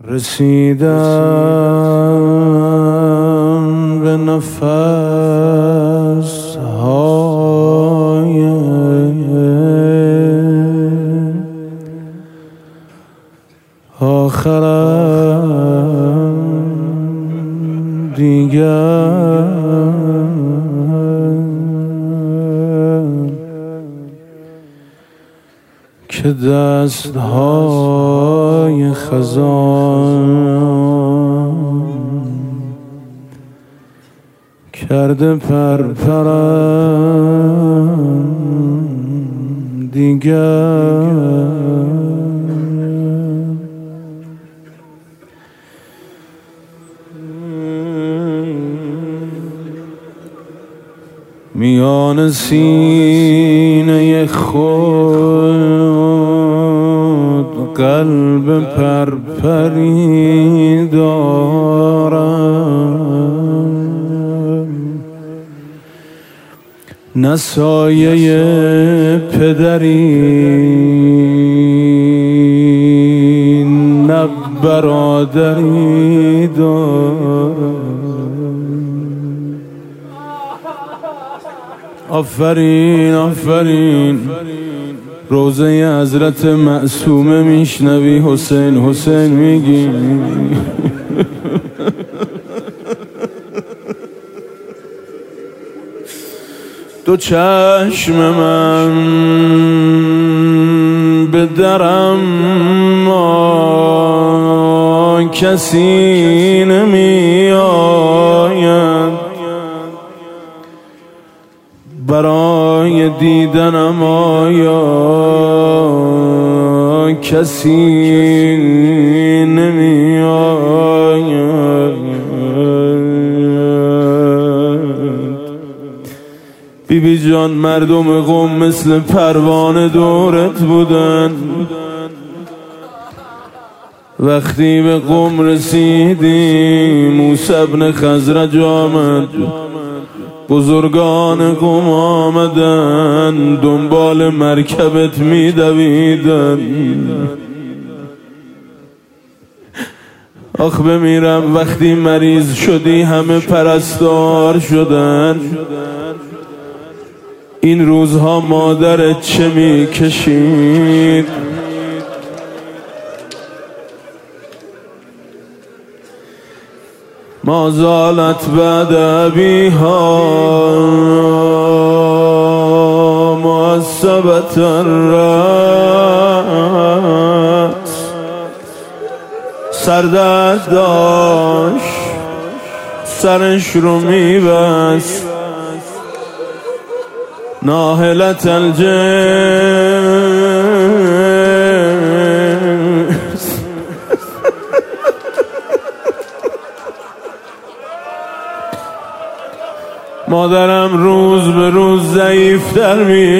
رسیدم به نفس های آخرم دیگر که دستهای خزان کرده پرپرم دیگر. میان سینه خود قلب پرپری دارم، نه سایه پدری نه برادری دارم. آفرین آفرین، روزه حضرت معصومه میشنوی حسین حسین میگی. دو چشم من به درم ما کسی نمی آید، برای دیدنم آیا کسی نمی آید. بی بی جان مردم قم مثل پروانه دورت بودن، وقتی به قم رسیدی موسی بن خزرج آمد، بزرگان قم آمدن دنبال مرکبت میدویدن. آخ بمیرم وقتی مریض شدی همه پرستار شدن. این روزها مادرت چه میکشید؟ ما زالت بعد ابیها معصبة الرأس، سردرد داشت سرش رو میبست، ناهلت الجنس. مادرم روز به روز ضعیفتر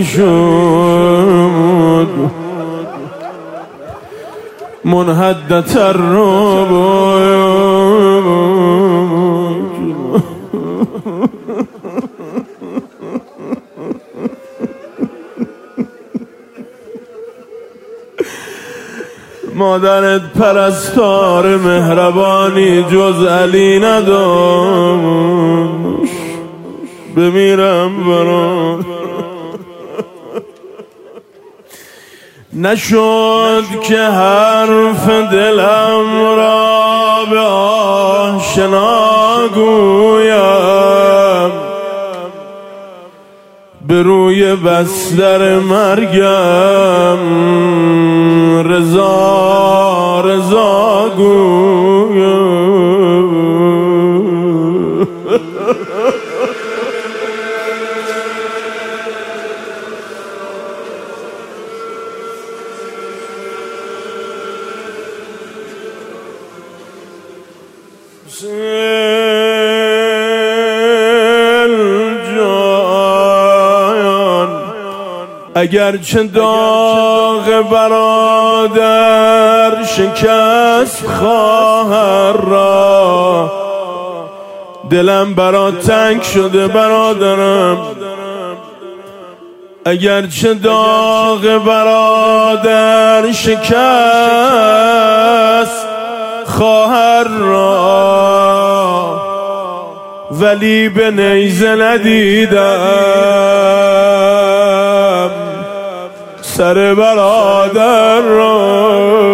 میشد، منحدتر رو مادرت پرستار مهربانی جز علی نداشت. بمیرم برات نشد که حرف دلم را به آشنا گویم، به روی بستر مرگم رضا رضا گویم. اگرچه داغ برادر شکست خواهر را، دلم برات تنگ شده برادرم. اگرچه داغ برادر شکست خواهر را، ولی به نیزه ندیدم سر برادر را.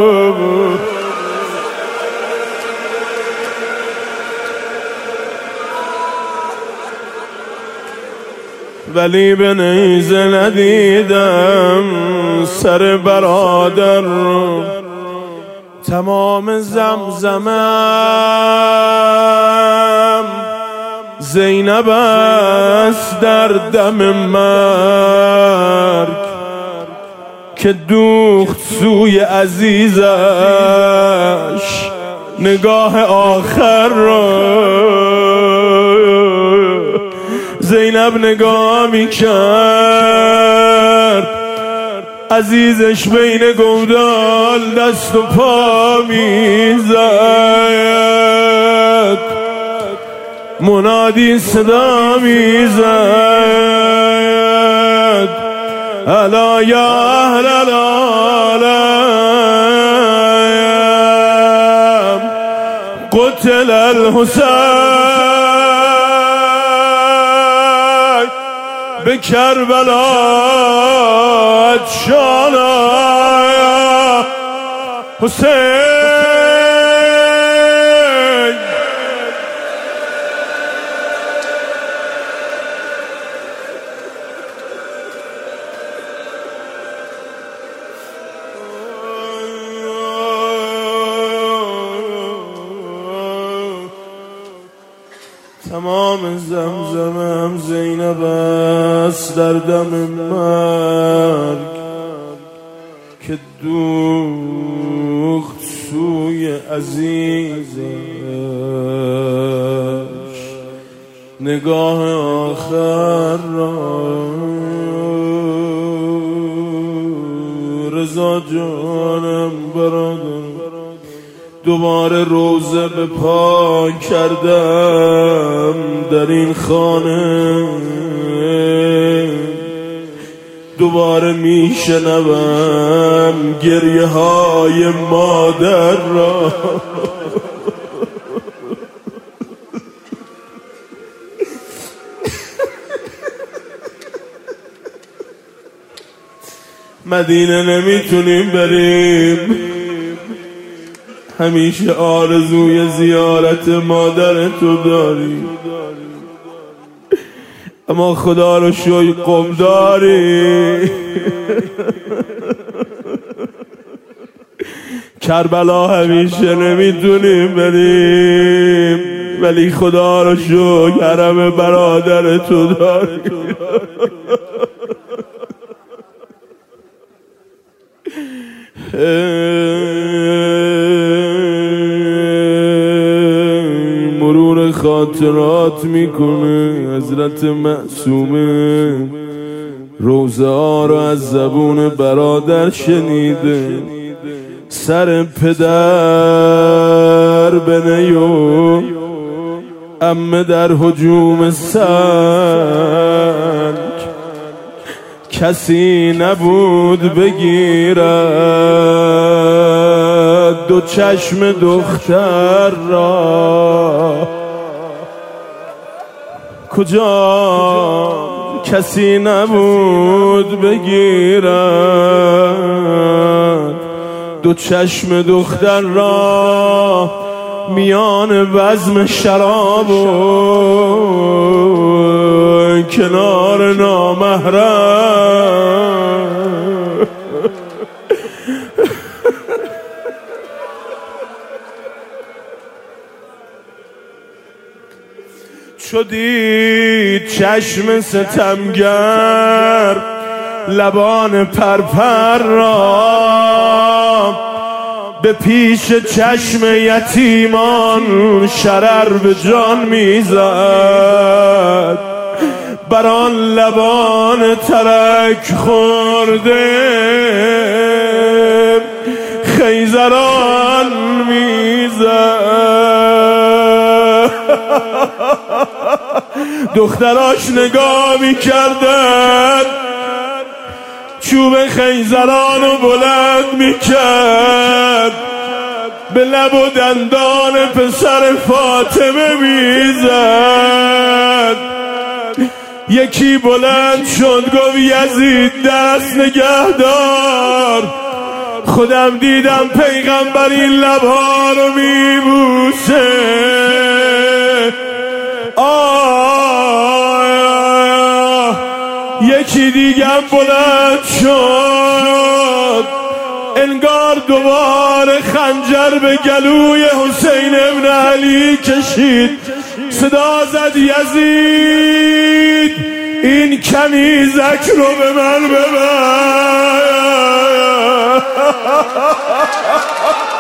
ولی به نیزه ندیدم سر برادر را. تمام زمزمم زینب است در دم مرگ، که دوخت سوی عزیزش نگاه آخر را. زینب نگاه میکرد عزیزش بین گودال دست و پا میزد، منادی صدا میزد الا یا اهل العالم قتل الحسین به کربلا اتشانا حسین. تمام زمزمم زینب است در دم مرگ، که دوخت سوی عزیزش نگاه آخر را. رضا جانم برادر، دوباره روزه به پا کردم در این خانه، دوباره میشنوم گریه های مادر را. مدینه نمیتونیم بریم، همیشه آرزوی زیارت مادر تو داری، اما خدا رو شوی قم داری. کربلا همیشه نمیتونیم بریم، ولی خدا رو شوی حرم برادر تو داری. مرور خاطرات میکنه حضرت معصومه، روزه ها رو از زبون برادر شنیده، سر پدر بنیو عمه در هجوم سنگ، کسی نبود بگیرد دو چشم دختر را. کجا کسی نبود بگیرد دو چشم دختر را، میان بزم شراب و کنار نامحرم. چو دید چشم ستمگر لبان پرپر را، به پیش چشم یتیمان شرر به جان میزد، بر آن لبان ترک خورده خیزران میزد. دختراش نگاه میکردن، چوب خیزرانو بلند میکرد، به لب و دندان پسر فاطمه میزد. یکی بلند شد گفت یزید دست نگهدار، خودم دیدم پیغمبر این لبها رو میبوسه. یکی دیگم بلند شد، انگار دوباره خنجر به گلوی حسین ابن علی کشید، صدا زد یزید این کنیزک رو به من ببر.